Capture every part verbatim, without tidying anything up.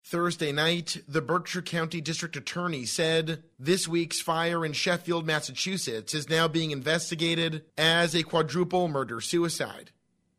Thursday night, the Berkshire County District Attorney said this week's fire in Sheffield, Massachusetts is now being investigated as a quadruple murder-suicide.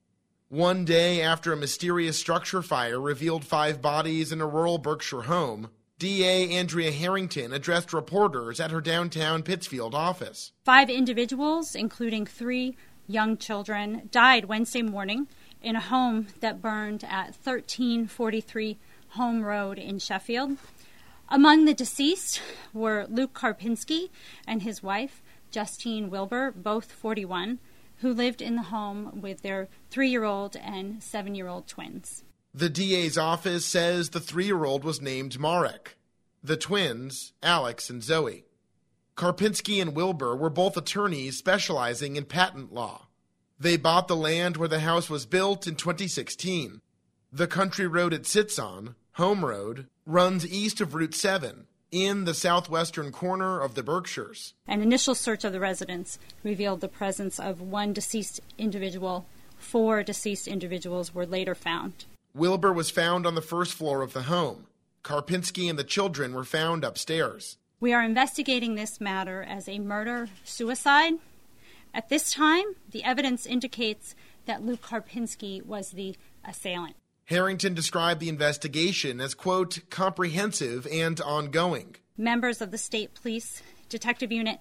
One day after a mysterious structure fire revealed five bodies in a rural Berkshire home, D A Andrea Harrington addressed reporters at her downtown Pittsfield office. Five individuals, including three young children, died Wednesday morning in a home that burned at thirteen forty-three Home Road in Sheffield. Among the deceased were Luke Karpinski and his wife, Justine Wilbur, both forty-one, who lived in the home with their three-year-old and seven-year-old twins. The D A's office says the three-year-old was named Marek. The twins, Alex and Zoe. Karpinski and Wilbur were both attorneys specializing in patent law. They bought the land where the house was built in twenty sixteen. The country road it sits on, Home Road, runs east of Route seven, in the southwestern corner of the Berkshires. An initial search of the residence revealed the presence of one deceased individual. Four deceased individuals were later found. Wilbur was found on the first floor of the home. Karpinski and the children were found upstairs. We are investigating this matter as a murder-suicide. At this time, the evidence indicates that Luke Karpinski was the assailant. Harrington described the investigation as, quote, comprehensive and ongoing. Members of the state police detective unit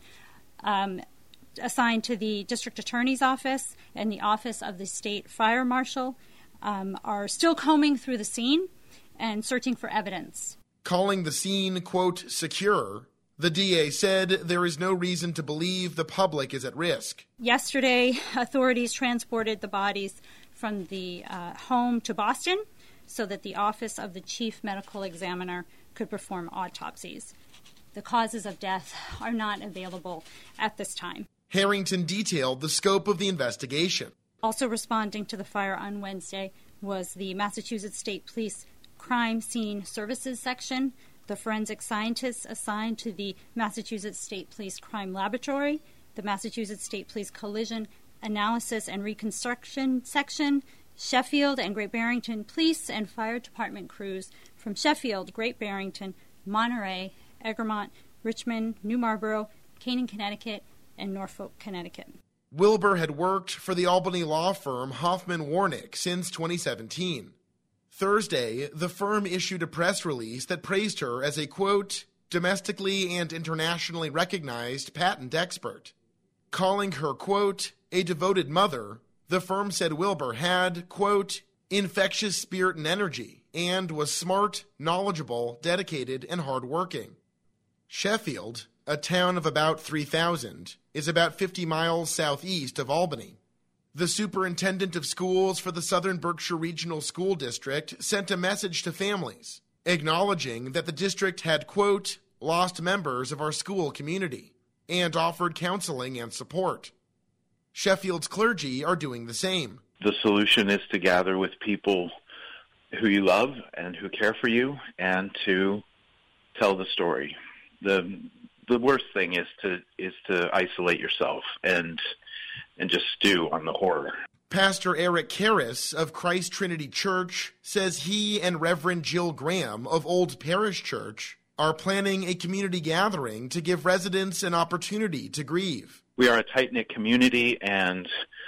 um, assigned to the district attorney's office and the office of the state fire marshal um, are still combing through the scene and searching for evidence. Calling the scene, quote, secure, the D A said there is no reason to believe the public is at risk. Yesterday, authorities transported the bodies from the uh, home to Boston so that the office of the chief medical examiner could perform autopsies. The causes of death are not available at this time. Harrington detailed the scope of the investigation. Also responding to the fire on Wednesday was the Massachusetts State Police Crime Scene Services Section, the forensic scientists assigned to the Massachusetts State Police Crime Laboratory, the Massachusetts State Police Collision Analysis and Reconstruction Section, Sheffield and Great Barrington Police and Fire Department crews from Sheffield, Great Barrington, Monterey, Egremont, Richmond, New Marlborough, Canaan, Connecticut, and Norfolk, Connecticut. Wilbur had worked for the Albany law firm Hoffman Warnick since twenty seventeen. Thursday, the firm issued a press release that praised her as a, quote, domestically and internationally recognized patent expert. Calling her, quote, a devoted mother, the firm said Wilbur had, quote, infectious spirit and energy, and was smart, knowledgeable, dedicated, and hardworking. Sheffield, a town of about three thousand, is about fifty miles southeast of Albany. The superintendent of schools for the Southern Berkshire Regional School District sent a message to families, acknowledging that the district had, quote, lost members of our school community, and offered counseling and support. Sheffield's clergy are doing the same. The solution is to gather with people who you love and who care for you and to tell the story. The the worst thing is to is to isolate yourself and and just stew on the horror. Pastor Eric Karras of Christ Trinity Church says he and Reverend Jill Graham of Old Parish Church are planning a community gathering to give residents an opportunity to grieve. We are a tight-knit community, and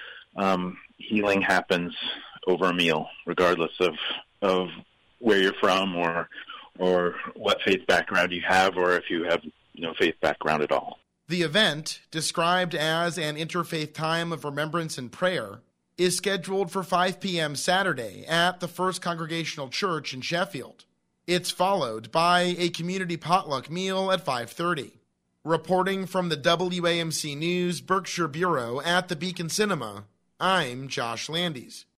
um, healing happens over a meal, regardless of of where you're from or or what faith background you have, or if you have no faith background at all. The event, described as an interfaith time of remembrance and prayer, is scheduled for five p.m. Saturday at the First Congregational Church in Sheffield. It's followed by a community potluck meal at five thirty. Reporting from the W A M C News Berkshire Bureau at the Beacon Cinema, I'm Josh Landis.